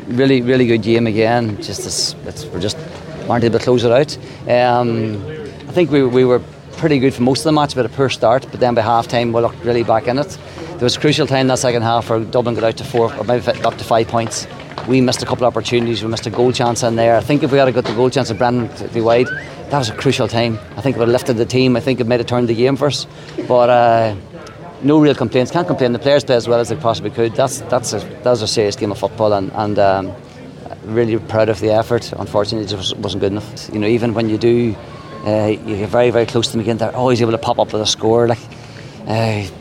really, really good game again. We're just weren't able to close it out. I think we were pretty good for most of the match, but a poor start. But then by half time, we looked really back in it. There was a crucial time in that second half where Dublin got out to 4 or maybe up to 5 points. We missed a couple of opportunities. We missed a goal chance in there. I think if we had got the goal chance of Brendan to be wide, that was a crucial time. I think it would have lifted the team. I think it might have turned the game for us. But no real complaints. Can't complain. The players play as well as they possibly could. That was a serious game of football, and really proud of the effort. Unfortunately, it just wasn't good enough. You know, even when you do, you get very, very close to them again. They're always able to pop up with a score. When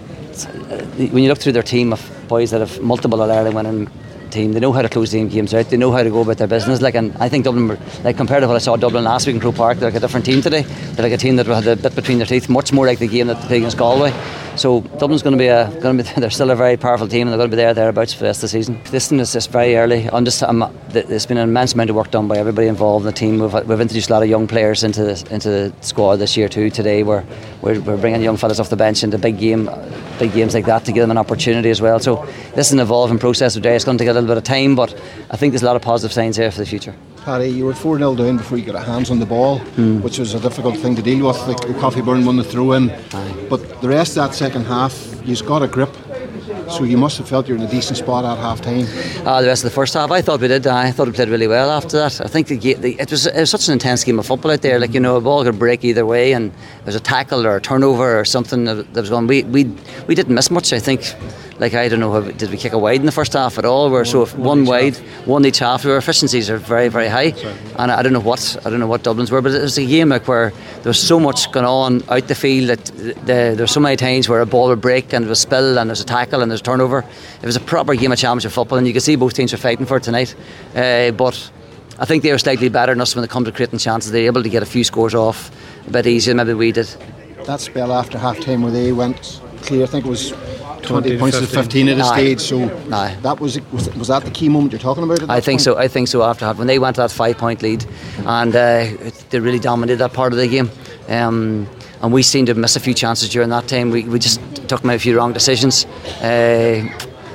you look through their team of boys that have multiple early winning team, they know how to close the games out. They know how to go about their business. And I think Dublin were, compared to what I saw Dublin last week in Croke Park, they're like a different team today. They're like a team that had a bit between their teeth, much more like the game that they played against Galway. So Dublin's going to be they're still a very powerful team, and they're going to be thereabouts for the rest of the season. This is just very early. There's been an immense amount of work done by everybody involved in the team. We've introduced a lot of young players into the squad this year too. Today we're bringing young fellas off the bench into big games like that to give them an opportunity as well. So this is an evolving process today. It's going to take a little bit of time, but I think there's a lot of positive signs here for the future. Paddy, you were 4-0 down before you got a hands on the ball, which was a difficult thing to deal with. The Coffeyburn won the throw-in, but the rest of that second half, you've got a grip. So you must have felt you're in a decent spot at half time. The rest of the first half, I thought we did. I thought we played really well after that. I think it was such an intense game of football out there. A ball could break either way, and there was a tackle or a turnover or something that was going. We didn't miss much. I think. I don't know, did we kick a wide in the first half at all? One wide, one each half. Our efficiencies are very, very high, and I don't know what Dublin's were, but it was a game where there was so much going on out the field that there were so many times where a ball would break and it was spill and there's a tackle and there's a turnover. It was a proper game of championship football, and you could see both teams were fighting for it tonight. But I think they were slightly better than us when it comes to creating chances. They were able to get a few scores off a bit easier than maybe we did. That spell after half time where they went clear, I think it was 20 points to 15 at a stage. So that was that the key moment you're talking about? I think so. After half, when they went to that 5-point lead, and they really dominated that part of the game, and we seemed to miss a few chances during that time. We just took a few wrong decisions, and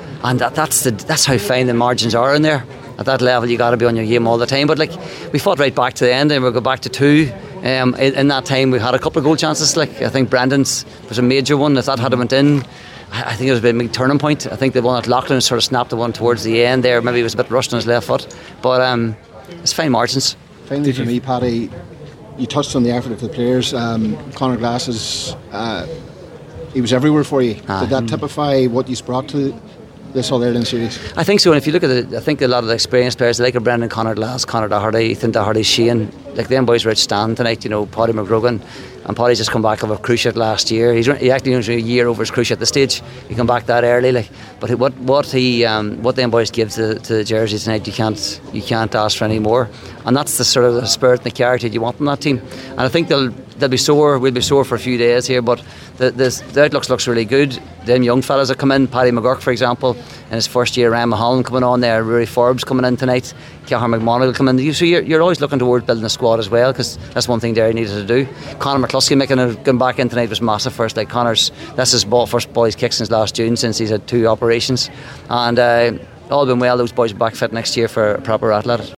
that's how fine the margins are in there. At that level, you got to be on your game all the time. But we fought right back to the end, and we'll go back to 2. In that time, we had a couple of goal chances. I think Brandon's was a major one. If that had went in, I think it was a big turning point. I think the one at Loughlin sort of snapped the one towards the end there. Maybe he was a bit rushed on his left foot, but it's fine margins. Finally, for me, Paddy, you touched on the effort of the players. Conor Glass he was everywhere for you. Did that typify what you brought to this All-Ireland series? I think so. And if you look at it, I think a lot of the experienced players, like Brendan, Conor Glass, Conor Doherty, Ethan Doherty, Shane, them boys were outstanding tonight. Paddy McGrogan, and Paddy's just come back off a cruciate last year. He actually was a year over his cruciate at the stage. He come back that early. But what them boys give to the jerseys tonight, you can't ask for any more. And that's the sort of the spirit and the character you want from that team. And I think they'll be sore. We'll be sore for a few days here, but the outlook looks really good. Them young fellas that come in, Paddy McGurk, for example, in his first year, Ryan Mulholland coming on there, Rory Forbes coming in tonight, Cahar McMonagall will come in. So you're always looking towards building a squad as well, because that's one thing Derry needed to do. Conor McCluskey going back in tonight was massive first. That's his first boy's kick since last June, since he's had 2 operations, and all been well, those boys will be back fit next year for a proper athlete.